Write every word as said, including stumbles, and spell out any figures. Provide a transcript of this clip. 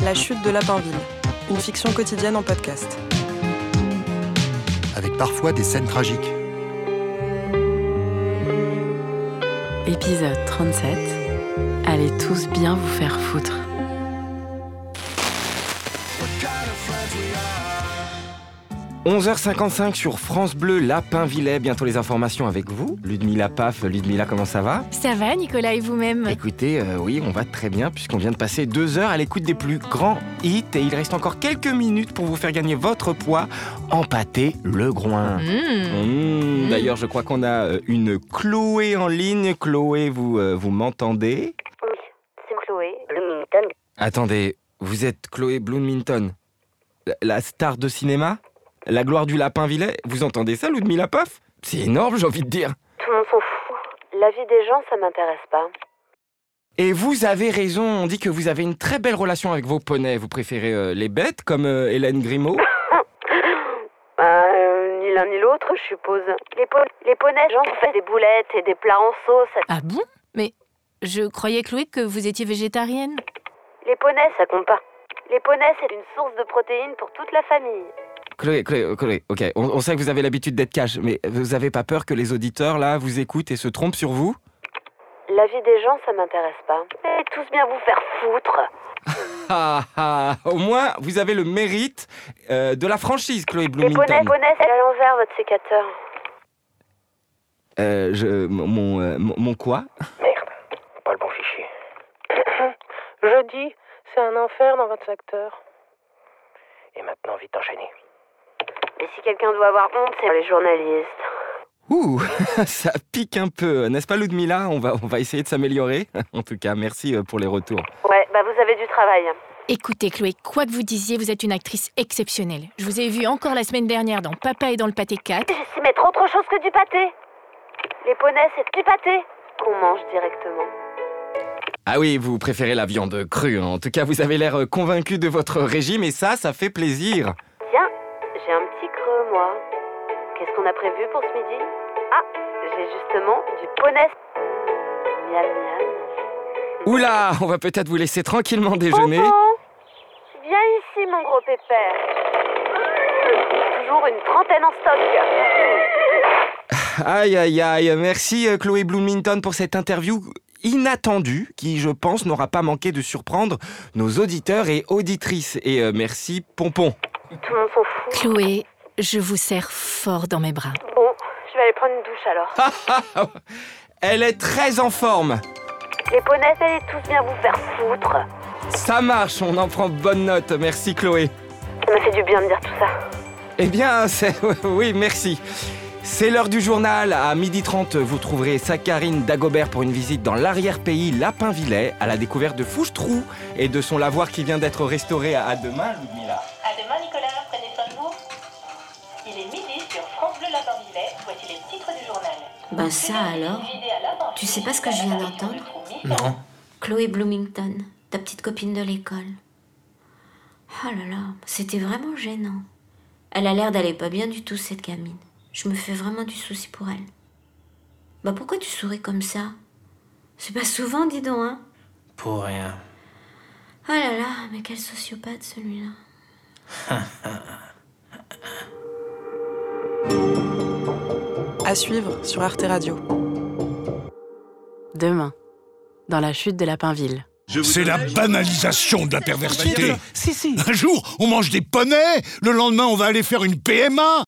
La chute de Lapinville, une fiction quotidienne en podcast. Avec parfois des scènes tragiques. Épisode trente-sept. Allez tous bien vous faire foutre. onze heures cinquante-cinq sur France Bleu, Lapinville. Bientôt les informations avec vous. Ludmilla Paf. Ludmilla, comment ça va ? Ça va, Nicolas, et vous-même ? Écoutez, euh, oui, on va très bien puisqu'on vient de passer deux heures à l'écoute des plus grands hits et il reste encore quelques minutes pour vous faire gagner votre poids en pâté Le Groin. Mmh. Mmh. D'ailleurs, je crois qu'on a euh, une Chloé en ligne. Chloé, vous, euh, vous m'entendez ? Oui, c'est Chloé Bloomington. Attendez, vous êtes Chloé Bloomington, la, la star de cinéma ? La gloire du Lapinville, vous entendez ça, Ludmilla Paf ? C'est énorme, j'ai envie de dire. Tout le monde s'en fout. La vie des gens, ça m'intéresse pas. Et vous avez raison, on dit que vous avez une très belle relation avec vos poneys. Vous préférez euh, les bêtes, comme euh, Hélène Grimaud ? Bah, euh, ni l'un ni l'autre, je suppose. Les, po- les poneys, j'en fais des boulettes et des plats en sauce. Ah bon ? Mais je croyais, Chloé, que vous étiez végétarienne. Les poneys, ça compte pas. Les poneys, c'est une source de protéines pour toute la famille. Chloé, Chloé, Chloé, ok, on, on sait que vous avez l'habitude d'être cash, mais vous avez pas peur que les auditeurs, là, vous écoutent et se trompent sur vous ? La vie des gens, ça m'intéresse pas. Et tous bien vous faire foutre. Ah ah, au moins, vous avez le mérite euh, de la franchise, Chloé Les Bloomington. poneys, poneys, c'est à l'envers, votre sécateur. Euh, je... Mon... euh, mon, mon quoi ? Merde, pas le bon fichier. Jeudi, c'est un enfer dans votre secteur. Et maintenant, vite enchaîner. Et si quelqu'un doit avoir honte, c'est les journalistes. Ouh, ça pique un peu, n'est-ce pas Ludmilla ? On va, on va essayer de s'améliorer. En tout cas, merci pour les retours. Ouais, bah vous avez du travail. Écoutez, Chloé, quoi que vous disiez, vous êtes une actrice exceptionnelle. Je vous ai vue encore la semaine dernière dans Papa est dans le pâté quatre. Je sais mettre autre chose que du pâté. Les poneys, c'est du pâté qu'on mange directement. Ah oui, vous préférez la viande crue. En tout cas, vous avez l'air convaincu de votre régime et ça, ça fait plaisir. Tiens, j'ai un petit creux, moi. Qu'est-ce qu'on a prévu pour ce midi ? Ah, j'ai justement du poney. Miam miam. Oula, on va peut-être vous laisser tranquillement déjeuner. Tonton, viens ici, mon gros pépère. Toujours une trentaine en stock. Aïe, aïe, aïe. Merci Chloé Bloomington pour cette interview inattendue qui, je pense, n'aura pas manqué de surprendre nos auditeurs et auditrices. Et euh, merci Pompon. Tout le monde s'en fout. Chloé, je vous serre fort dans mes bras. Bon, je vais aller prendre une douche alors. Elle est très en forme. Les poneys, allez tous bien vous faire foutre. Ça marche, on en prend bonne note. Merci Chloé. Ça m'a fait du bien de dire tout ça. Eh bien, c'est... oui, merci. C'est l'heure du journal. À midi trente, vous trouverez Saccharine Dagobert pour une visite dans l'arrière-pays Lapinville, à la découverte de Fouche-Trou et de son lavoir qui vient d'être restauré. À demain, Ludmilla. À demain, Nicolas. Prenez soin de vous. Il est midi sur France Bleu Lapinville. Voici les titres du journal. Ben ça alors, tu sais pas ce que je viens d'entendre ? Non. Chloé Bloomington, ta petite copine de l'école. Oh là là, c'était vraiment gênant. Elle a l'air d'aller pas bien du tout, cette gamine. Je me fais vraiment du souci pour elle. Bah pourquoi tu souris comme ça ? C'est pas souvent, dis donc, hein ? Pour rien. Oh là là, mais quel sociopathe celui-là. À suivre sur Arte Radio. Demain, dans la chute de Lapinville. C'est la banalisation de la perversité. Si, si. Un jour, on mange des poneys, le lendemain, on va aller faire une P M A.